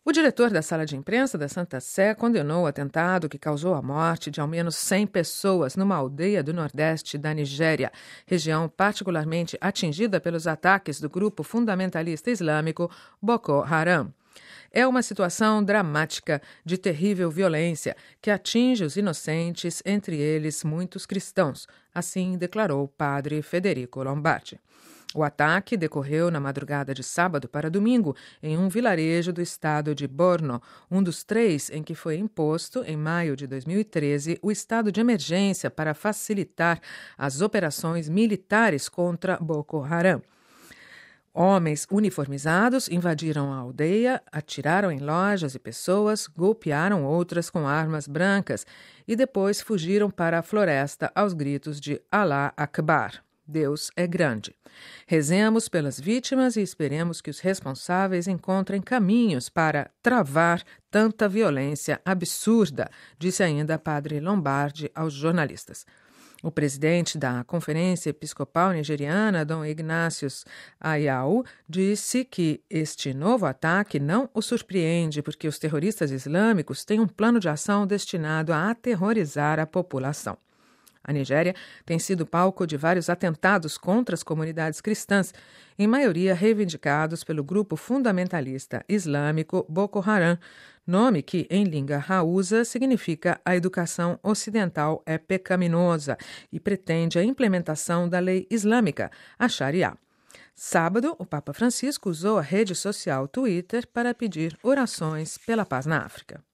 O diretor da sala de imprensa da Santa Sé condenou o atentado que causou a morte de ao menos 100 pessoas numa aldeia do nordeste da Nigéria, região particularmente atingida pelos ataques do grupo fundamentalista islâmico Boko Haram. É uma situação dramática de terrível violência que atinge os inocentes, entre eles muitos cristãos, assim declarou o padre Federico Lombardi. O ataque decorreu na madrugada de sábado para domingo em um vilarejo do estado de Borno, um dos 3 em que foi imposto, em maio de 2013, o estado de emergência para facilitar as operações militares contra Boko Haram. Homens uniformizados invadiram a aldeia, atiraram em lojas e pessoas, golpearam outras com armas brancas e depois fugiram para a floresta aos gritos de Allah Akbar. Deus é grande. Rezemos pelas vítimas e esperemos que os responsáveis encontrem caminhos para travar tanta violência absurda, disse ainda padre Lombardi aos jornalistas. O presidente da Conferência Episcopal Nigeriana, Dom Ignatius Ayau, disse que este novo ataque não o surpreende porque os terroristas islâmicos têm um plano de ação destinado a aterrorizar a população. A Nigéria tem sido palco de vários atentados contra as comunidades cristãs, em maioria reivindicados pelo grupo fundamentalista islâmico Boko Haram, nome que, em língua hausa, significa a educação ocidental é pecaminosa e pretende a implementação da lei islâmica, a Sharia. Sábado, o Papa Francisco usou a rede social Twitter para pedir orações pela paz na África.